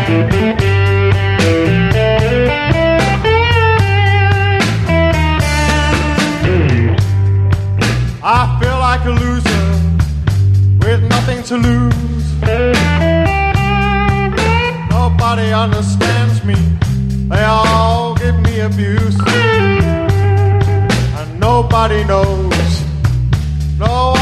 I feel like a loser with nothing to lose. Nobody understands me. They all give me abuse. And nobody knows. No